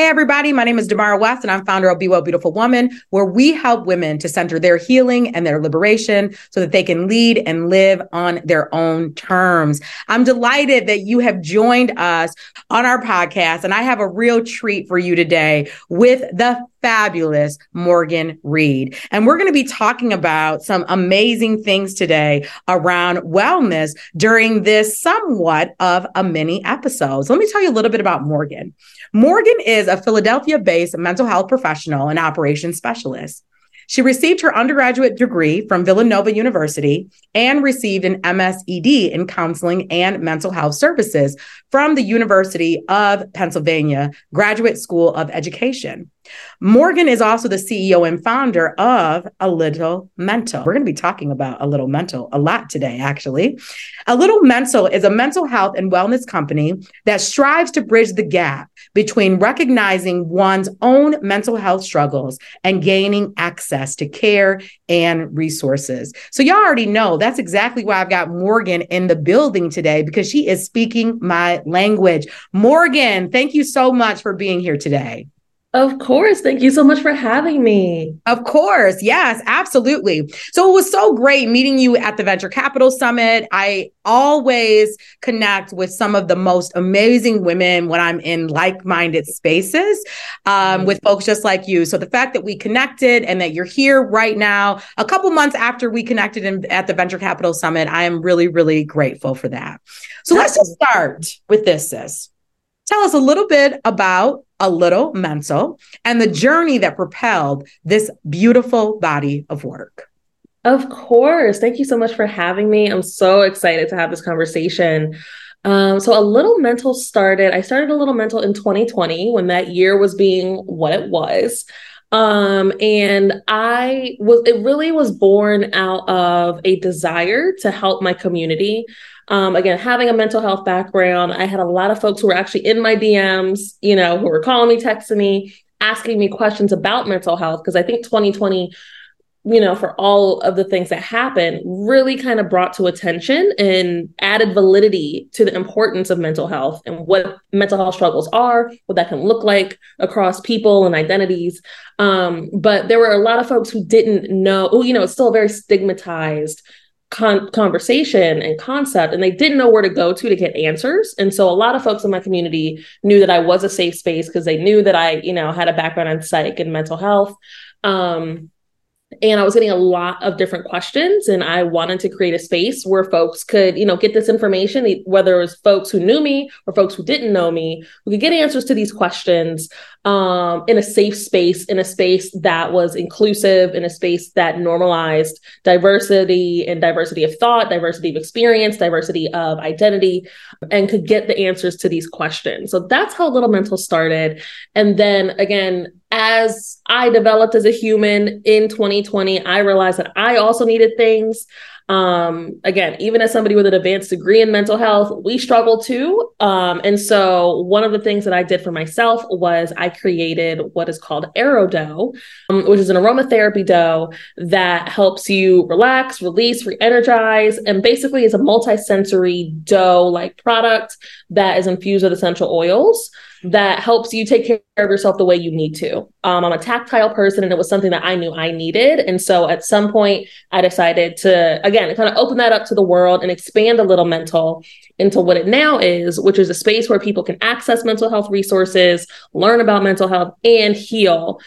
Hey, everybody. My name is Damara West, and I'm founder of Be Well Beautiful Woman, where we help women to center their healing and their liberation so that they can lead and live on their own terms. I'm delighted that you have joined us on our podcast, and I have a real treat for you today with the fabulous Morgan Reed. And we're going to be talking about some amazing things today around wellness during this somewhat of a mini episode. So let me tell you a little bit about Morgan. Morgan is a Philadelphia-based mental health professional and operations specialist. She received her undergraduate degree from Villanova University and received an MSED in counseling and mental health services from the University of Pennsylvania Graduate School of Education. Morgan is also the CEO and founder of A Little Mental. We're going to be talking about A Little Mental a lot today, actually. A Little Mental is a mental health and wellness company that strives to bridge the gap between recognizing one's own mental health struggles and gaining access to care and resources. So y'all already know that's exactly why I've got Morgan in the building today, because she is speaking my language. Morgan, thank you so much for being here today. Of course. Thank you so much for having me. Of course. Yes, absolutely. So it was so great meeting you at the Venture Capital Summit. I always connect with some of the most amazing women when I'm in like-minded spaces with folks just like you. So the fact that we connected and that you're here right now, a couple months after we connected at the Venture Capital Summit, I am really, really grateful for that. So let's just start with this, sis. Tell us a little bit about A Little Mental and the journey that propelled this beautiful body of work. Of course. Thank you so much for having me. I'm so excited to have this conversation. So A Little Mental I started A Little Mental in 2020 when that year was being what it was. And it really was born out of a desire to help my community. Again, having a mental health background, I had a lot of folks who were actually in my DMs, who were calling me, texting me, asking me questions about mental health. Because I think 2020, for all of the things that happened, really kind of brought to attention and added validity to the importance of mental health and what mental health struggles are, what that can look like across people and identities. But there were a lot of folks who didn't know, it's still a very stigmatized conversation and concept, and they didn't know where to go to get answers. And so a lot of folks in my community knew that I was a safe space because they knew that I, had a background in psych and mental health. And I was getting a lot of different questions, and I wanted to create a space where folks could, get this information, whether it was folks who knew me or folks who didn't know me, who could get answers to these questions in a safe space, in a space that was inclusive, in a space that normalized diversity and diversity of thought, diversity of experience, diversity of identity, and could get the answers to these questions. So that's how Little Mental started. And then again, as I developed as a human in 2020, I realized that I also needed things. Again, even as somebody with an advanced degree in mental health, we struggle too. And so one of the things that I did for myself was I created what is called AeroDoe, which is an aromatherapy dough that helps you relax, release, re-energize, and basically is a multi-sensory dough-like product that is infused with essential oils that helps you take care of yourself the way you need to. I'm a tactile person, and it was something that I knew I needed. And so at some point I decided to, again, kind of open that up to the world and expand A Little Mental into what it now is, which is a space where people can access mental health resources, learn about mental health, and heal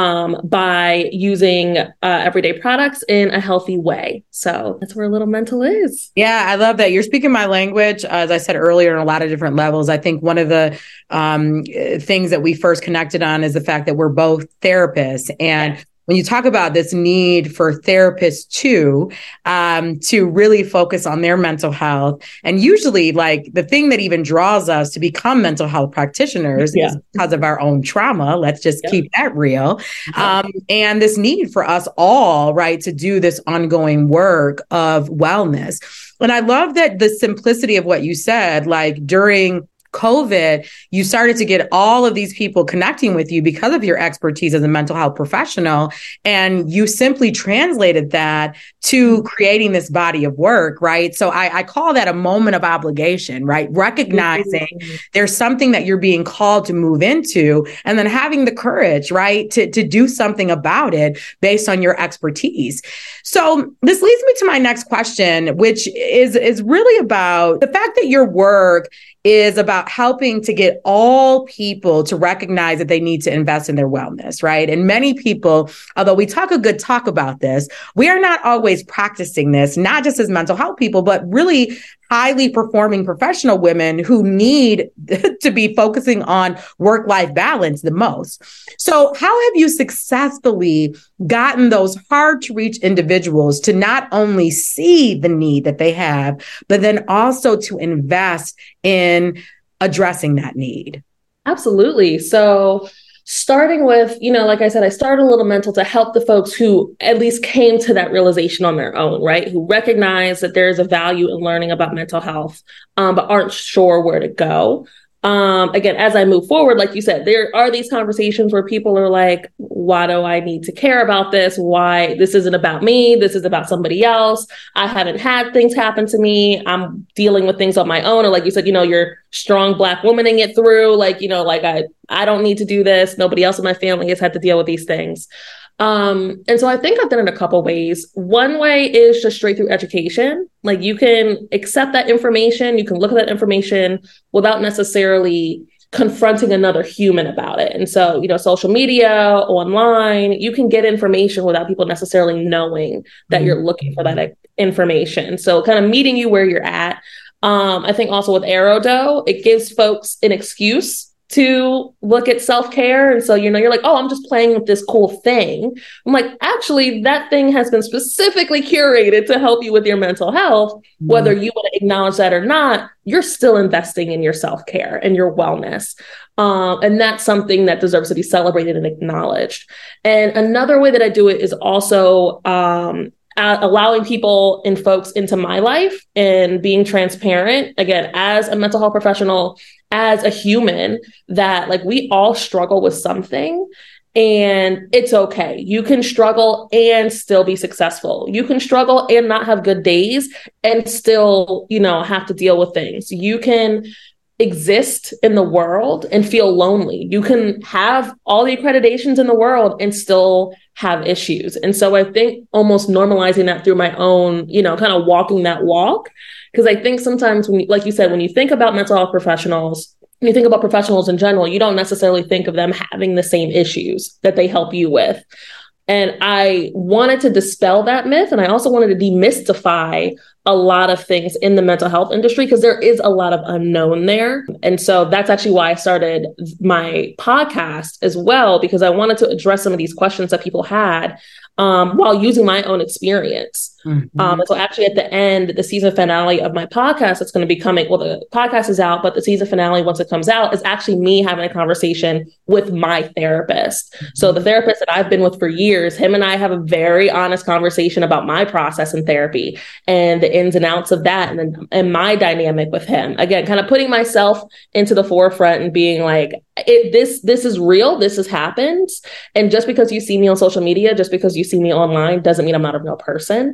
by using everyday products in a healthy way. So that's where A Little Mental is. Yeah, I love that. You're speaking my language, as I said earlier, on a lot of different levels. I think one of the things that we first connected on is the fact that we're both therapists. And when you talk about this need for therapists too, to really focus on their mental health, and usually like the thing that even draws us to become mental health practitioners is because of our own trauma. Let's just keep that real. And this need for us all, right, to do this ongoing work of wellness. And I love that the simplicity of what you said, like during COVID, you started to get all of these people connecting with you because of your expertise as a mental health professional. And you simply translated that to creating this body of work, right? So I call that a moment of obligation, right? Recognizing there's something that you're being called to move into, and then having the courage, right, to do something about it based on your expertise. So this leads me to my next question, which is really about the fact that your work is about helping to get all people to recognize that they need to invest in their wellness, right? And many people, although we talk a good talk about this, we are not always practicing this, not just as mental health people, but really highly performing professional women who need to be focusing on work-life balance the most. So how have you successfully gotten those hard to reach individuals to not only see the need that they have, but then also to invest in addressing that need? Absolutely. So starting with, like I said, I started a little mental to help the folks who at least came to that realization on their own, right? Who recognize that there's a value in learning about mental health, but aren't sure where to go. Again, as I move forward, like you said, there are these conversations where people are like, why do I need to care about this? Why? This isn't about me. This is about somebody else. I haven't had things happen to me. I'm dealing with things on my own. Or like you said, you're strong Black womaning it through. I don't need to do this. Nobody else in my family has had to deal with these things. And so I think I've done it a couple ways. One way is just straight through education. Like you can accept that information, you can look at that information without necessarily confronting another human about it. And so, social media, online, you can get information without people necessarily knowing that you're looking for that information. So kind of meeting you where you're at. I think also with ArrowDoe, it gives folks an excuse to look at self-care. And so, you're like, oh, I'm just playing with this cool thing. I'm like, actually, that thing has been specifically curated to help you with your mental health. Whether you want to acknowledge that or not, you're still investing in your self-care and your wellness. And that's something that deserves to be celebrated and acknowledged. And another way that I do it is also allowing people and folks into my life and being transparent, again, as a mental health professional, as a human, that we all struggle with something, and it's okay. You can struggle and still be successful. You can struggle and not have good days and still, have to deal with things. You can exist in the world and feel lonely. You can have all the accreditations in the world and still have issues. And so I think almost normalizing that through my own, kind of walking that walk. Because I think sometimes like you said, when you think about mental health professionals, when you think about professionals in general, you don't necessarily think of them having the same issues that they help you with. And I wanted to dispel that myth. And I also wanted to demystify a lot of things in the mental health industry, because there is a lot of unknown there. And so that's actually why I started my podcast as well, because I wanted to address some of these questions that people had while using my own experience. And so actually at the end, the season finale of my podcast that's going to be coming, well, the podcast is out, but the season finale, once it comes out, is actually me having a conversation with my therapist. So the therapist that I've been with for years, him and I have a very honest conversation about my process in therapy and the ins and outs of that, and my dynamic with him. Again, kind of putting myself into the forefront and being like, this is real, this has happened. And just because you see me on social media, just because you see me online, doesn't mean I'm not a real person.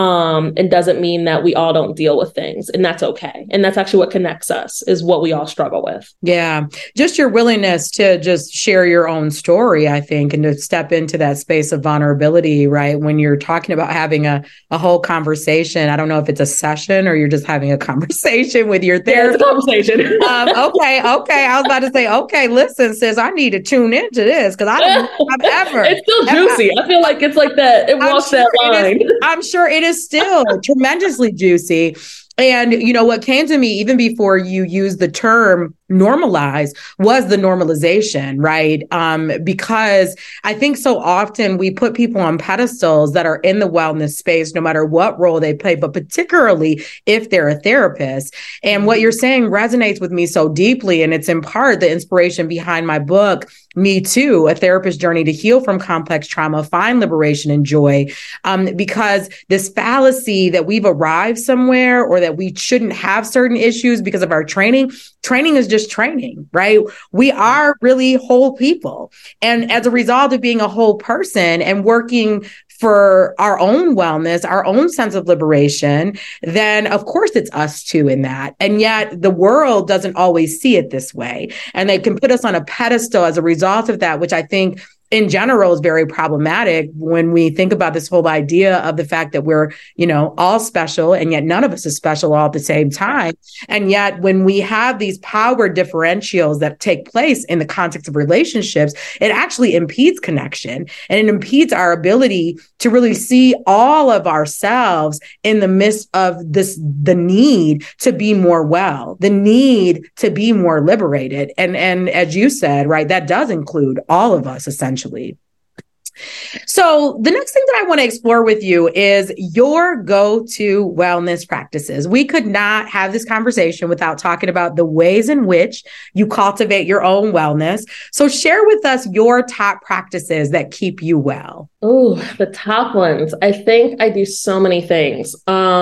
And doesn't mean that we all don't deal with things, and that's okay. And that's actually what connects us, is what we all struggle with. Yeah. Just your willingness to just share your own story, I think, and to step into that space of vulnerability, right? When you're talking about having a whole conversation, I don't know if it's a session or you're just having a conversation with your therapist. Yeah, it's a conversation. Okay. I was about to say, okay, listen, sis, I need to tune into this because I don't know if I've ever. It's still juicy. I feel like it's like that. It walks that line. I'm sure it is still tremendously juicy. And, what came to me even before you used the term normalize was the normalization, right? Because I think so often we put people on pedestals that are in the wellness space, no matter what role they play, but particularly if they're a therapist. And what you're saying resonates with me so deeply. And it's in part the inspiration behind my book, Me Too, A Therapist's Journey to Heal from Complex Trauma, Find Liberation and Joy. Because this fallacy that we've arrived somewhere, or that that we shouldn't have certain issues because of our training. Training is just training, right? We are really whole people. And as a result of being a whole person and working for our own wellness, our own sense of liberation, then of course it's us too in that. And yet the world doesn't always see it this way. And they can put us on a pedestal as a result of that, which I think in general is very problematic when we think about this whole idea of the fact that we're, all special, and yet none of us is special all at the same time. And yet when we have these power differentials that take place in the context of relationships, it actually impedes connection, and it impedes our ability to really see all of ourselves in the midst of the need to be more well, the need to be more liberated. And as you said, right, that does include all of us essentially. So the next thing that I want to explore with you is your go-to wellness practices. We could not have this conversation without talking about the ways in which you cultivate your own wellness. So share with us your top practices that keep you well. Oh, the top ones. I think I do so many things,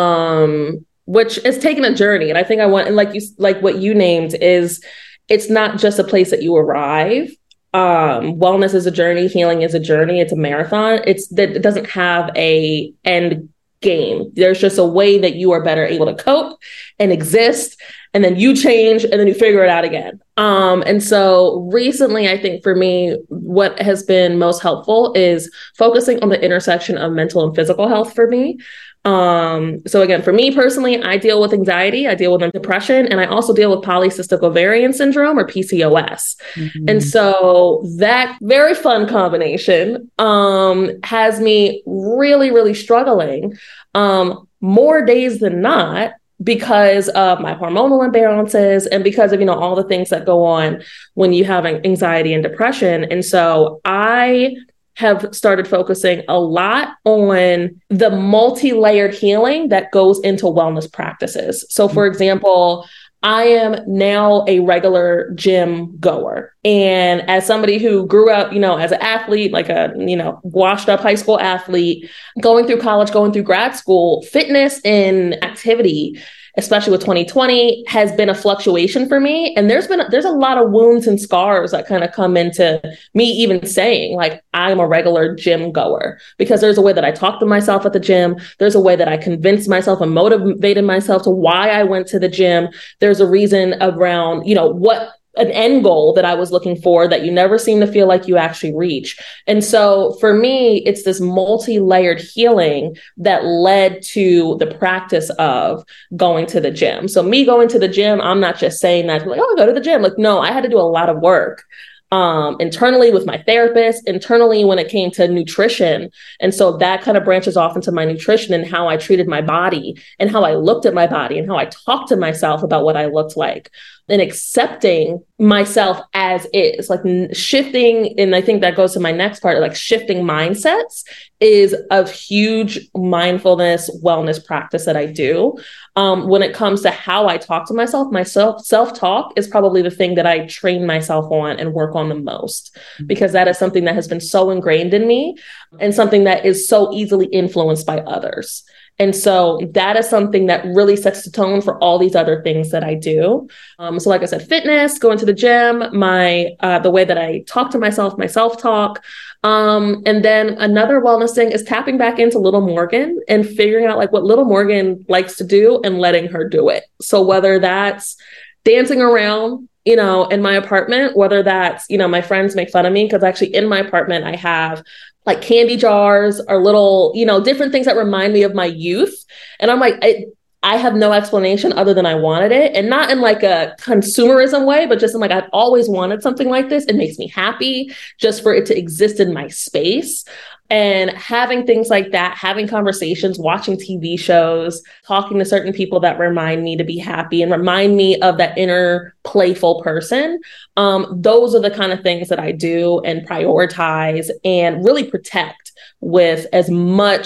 which is taking a journey. And I think and like what you named is, it's not just a place that you arrive. Wellness is a journey. Healing is a journey. It's a marathon. It doesn't have a end game. There's just a way that you are better able to cope and exist. And then you change and then you figure it out again. And so recently, I think for me, what has been most helpful is focusing on the intersection of mental and physical health for me. So again, for me personally, I deal with anxiety, I deal with depression, and I also deal with polycystic ovarian syndrome, or PCOS. Mm-hmm. And so that very fun combination has me really, really struggling more days than not, because of my hormonal imbalances and because of, all the things that go on when you have anxiety and depression. And so I have started focusing a lot on the multi-layered healing that goes into wellness practices. So for example, I am now a regular gym goer. And as somebody who grew up, as an athlete, like a, washed up high school athlete, going through college, going through grad school, fitness and activity, especially with 2020, has been a fluctuation for me. And there's a lot of wounds and scars that kind of come into me even saying, like, I'm a regular gym goer, because there's a way that I talk to myself at the gym. There's a way that I convinced myself and motivated myself to why I went to the gym. There's a reason around, what an end goal that I was looking for that you never seem to feel like you actually reach. And so for me, it's this multi-layered healing that led to the practice of going to the gym. So me going to the gym, I'm not just saying that, like, oh, go to the gym. Like, no, I had to do a lot of work internally with my therapist, internally when it came to nutrition. And so that kind of branches off into my nutrition and how I treated my body and how I looked at my body and how I talked to myself about what I looked like, and accepting myself as is, like shifting. And I think that goes to my next part, like shifting mindsets is a huge mindfulness wellness practice that I do. When it comes to how I talk to myself, self-talk is probably the thing that I train myself on and work on the most, because that is something that has been so ingrained in me and something that is so easily influenced by others. And so that is something that really sets the tone for all these other things that I do. So like I said, fitness, going to the gym, the way that I talk to myself, my self-talk. And then another wellness thing is tapping back into Little Morgan and figuring out like what Little Morgan likes to do and letting her do it. So whether that's dancing around, in my apartment, whether that's, my friends make fun of me because actually in my apartment, I have like candy jars or little, different things that remind me of my youth. And I'm like, I have no explanation other than I wanted it, and not in like a consumerism way, but just in like, I've always wanted something like this. It makes me happy just for it to exist in my space. And having things like that, having conversations, watching TV shows, talking to certain people that remind me to be happy and remind me of that inner playful person. Those are the kind of things that I do and prioritize and really protect with as much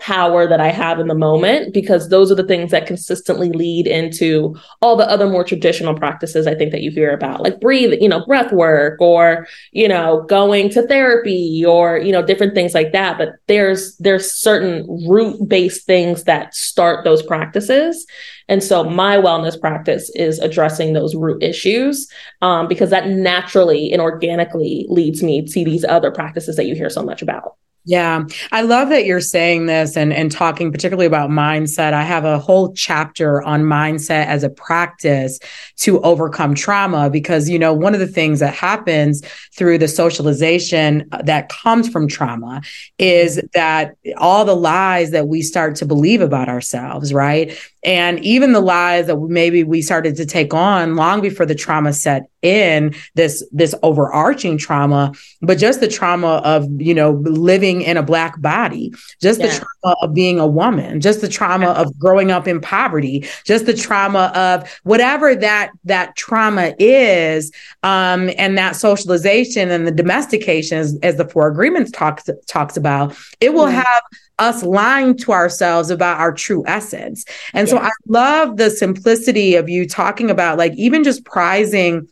power that I have in the moment, because those are the things that consistently lead into all the other more traditional practices I think that you hear about, like breath work, or, going to therapy, or, different things like that. But there's certain root-based things that start those practices. And so my wellness practice is addressing those root issues, because that naturally and organically leads me to these other practices that you hear so much about. Yeah, I love that you're saying this and talking particularly about mindset. I have a whole chapter on mindset as a practice to overcome trauma, because, one of the things that happens through the socialization that comes from trauma is that all the lies that we start to believe about ourselves, right? And even the lies that maybe we started to take on long before the trauma set in, this overarching trauma, but just the trauma of, living in a Black body, just the trauma of being a woman, just the trauma of growing up in poverty, just the trauma of whatever that trauma is, and that socialization and the domestication, as the Four Agreements talks about, it will have us lying to ourselves about our true essence. And so I love the simplicity of you talking about, like, even just prizing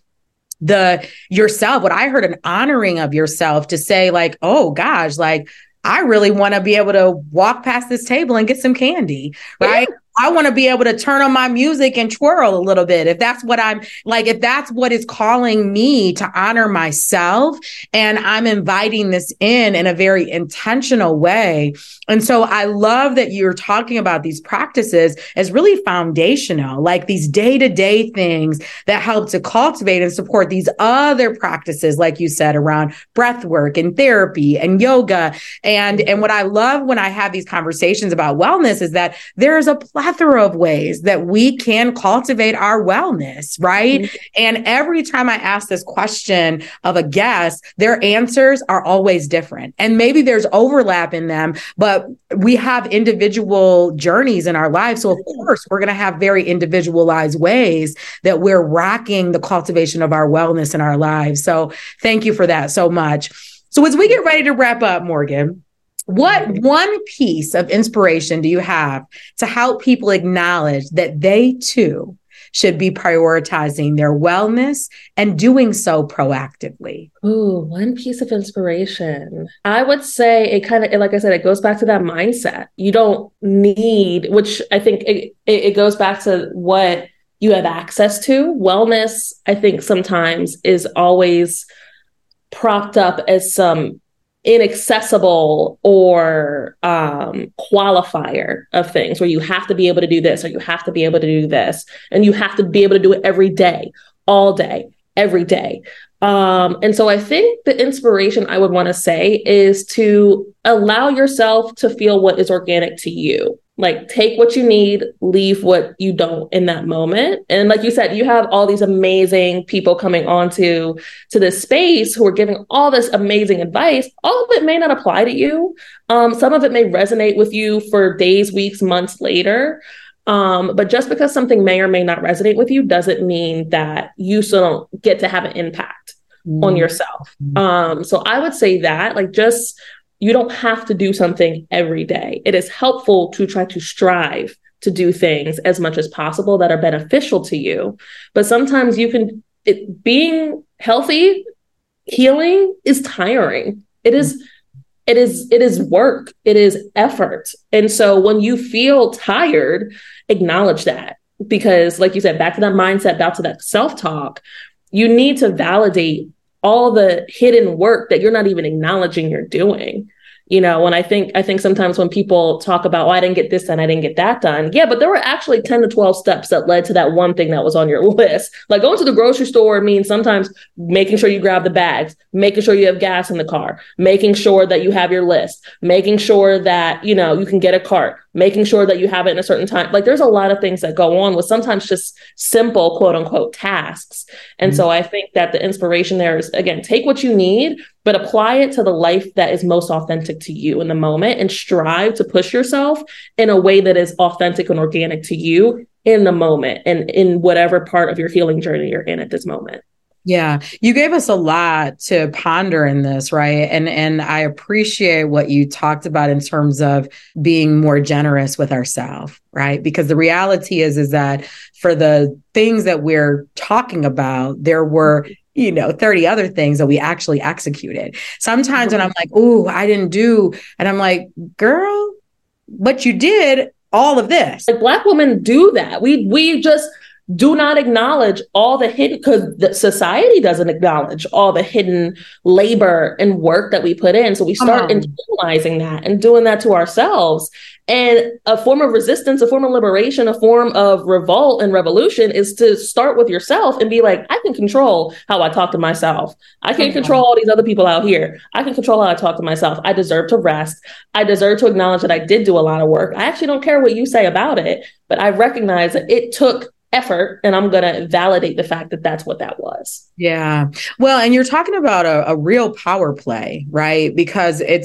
yourself, what I heard, an honoring of yourself, to say, like, oh gosh, like, I really want to be able to walk past this table and get some candy, right? Yeah. I want to be able to turn on my music and twirl a little bit. If that's what I'm like, if that's what is calling me to honor myself, and I'm inviting this in a very intentional way. And so I love that you're talking about these practices as really foundational, like these day-to-day things that help to cultivate and support these other practices, like you said, around breath work and therapy and yoga. And what I love when I have these conversations about wellness is that there's a plethora of ways that we can cultivate our wellness, right? Mm-hmm. And every time I ask this question of a guest, their answers are always different. And maybe there's overlap in them, but we have individual journeys in our lives. So of course, we're going to have very individualized ways that we're rocking the cultivation of our wellness in our lives. So thank you for that so much. So as we get ready to wrap up, Morgan, what one piece of inspiration do you have to help people acknowledge that they too should be prioritizing their wellness and doing so proactively? Ooh, one piece of inspiration. I would say it kind of, like I said, it goes back to that mindset. You don't need, which I think it goes back to what you have access to. Wellness, I think sometimes is always propped up as some inaccessible or qualifier of things, where you have to be able to do this, or you have to be able to do this, and you have to be able to do it every day, all day, every day. And so I think the inspiration I would want to say is to allow yourself to feel what is organic to you. Like, take what you need, leave what you don't in that moment. And like you said, you have all these amazing people coming onto this space who are giving all this amazing advice. All of it may not apply to you. Some of it may resonate with you for days, weeks, months later. But just because something may or may not resonate with you doesn't mean that you still don't get to have an impact on yourself. So I would say that, like, you don't have to do something every day. It is helpful to try to strive to do things as much as possible that are beneficial to you. But sometimes being healthy, healing is tiring. It is work. It is effort. And so when you feel tired, acknowledge that, because like you said, back to that mindset, back to that self-talk, you need to validate all the hidden work that you're not even acknowledging you're doing. And I think sometimes when people talk about, oh, I didn't get this done, I didn't get that done. Yeah, but there were actually 10 to 12 steps that led to that one thing that was on your list. Like, going to the grocery store means sometimes making sure you grab the bags, making sure you have gas in the car, making sure that you have your list, making sure that, you can get a cart, making sure that you have it in a certain time. Like, there's a lot of things that go on with sometimes just simple, quote unquote, tasks. And so I think that the inspiration there is, again, take what you need, but apply it to the life that is most authentic to you in the moment, and strive to push yourself in a way that is authentic and organic to you in the moment and in whatever part of your healing journey you're in at this moment. Yeah, you gave us a lot to ponder in this, right? And I appreciate what you talked about in terms of being more generous with ourselves, right? Because the reality is that for the things that we're talking about, there were 30 other things that we actually executed. Sometimes when I'm like, "Oh, I didn't do," and I'm like, "Girl, but you did all of this." Like Black women do that. We just do not acknowledge all the hidden, because the society doesn't acknowledge all the hidden labor and work that we put in. So we start internalizing that and doing that to ourselves. And a form of resistance, a form of liberation, a form of revolt and revolution is to start with yourself and be like, I can control how I talk to myself. I can't control all these other people out here. I can control how I talk to myself. I deserve to rest. I deserve to acknowledge that I did do a lot of work. I actually don't care what you say about it, but I recognize that it took effort, and I'm going to validate the fact that that's what that was. Yeah. Well, and you're talking about a real power play, right? Because it's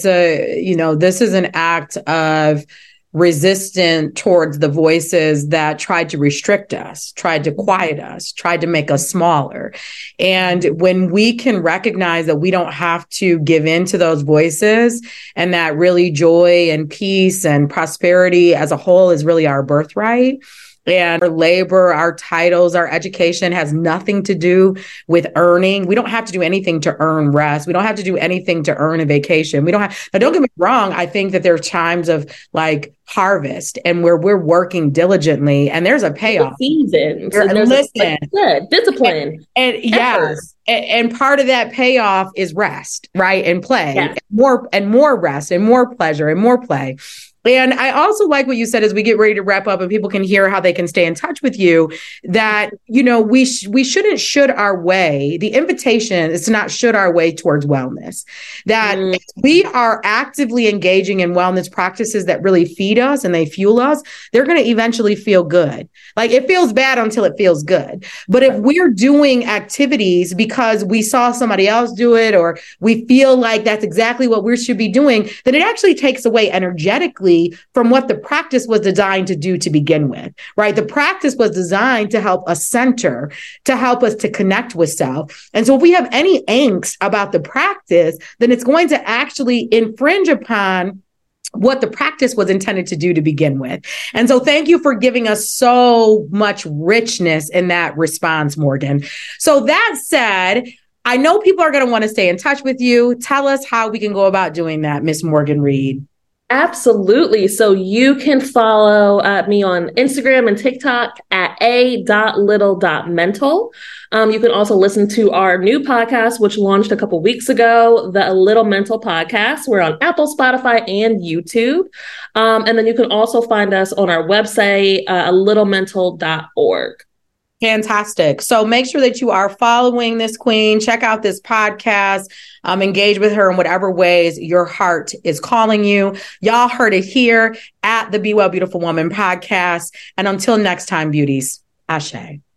this is an act of resistance towards the voices that tried to restrict us, tried to quiet us, tried to make us smaller. And when we can recognize that we don't have to give in to those voices, and that really joy and peace and prosperity as a whole is really our birthright. And our labor, our titles, our education has nothing to do with earning. We don't have to do anything to earn rest. We don't have to do anything to earn a vacation. Now, don't get me wrong. I think that there are times of like harvest and where we're working diligently and there's a payoff. Season. So listen, discipline. And yes. And part of that payoff is rest, right? And play. Yes. And more rest and more pleasure and more play. And I also like what you said as we get ready to wrap up and people can hear how they can stay in touch with you, that, we shouldn't should our way. The invitation is to not should our way towards wellness, that we are actively engaging in wellness practices that really feed us and they fuel us. They're going to eventually feel good. Like it feels bad until it feels good. But if we're doing activities because we saw somebody else do it, or we feel like that's exactly what we should be doing, then it actually takes away energetically from what the practice was designed to do to begin with, right? The practice was designed to help us center, to help us to connect with self. And so if we have any angst about the practice, then it's going to actually infringe upon what the practice was intended to do to begin with. And so thank you for giving us so much richness in that response, Morgan. So that said, I know people are going to want to stay in touch with you. Tell us how we can go about doing that, Miss Morgan Reed. Absolutely. So you can follow me on Instagram and TikTok at a.little.mental. You can also listen to our new podcast, which launched a couple weeks ago, the A Little Mental Podcast. We're on Apple, Spotify, and YouTube. And then you can also find us on our website, alittlemental.org. Fantastic. So make sure that you are following this queen. Check out this podcast. Engage with her in whatever ways your heart is calling you. Y'all heard it here at the Be Well Beautiful Woman podcast. And until next time, beauties, ashe.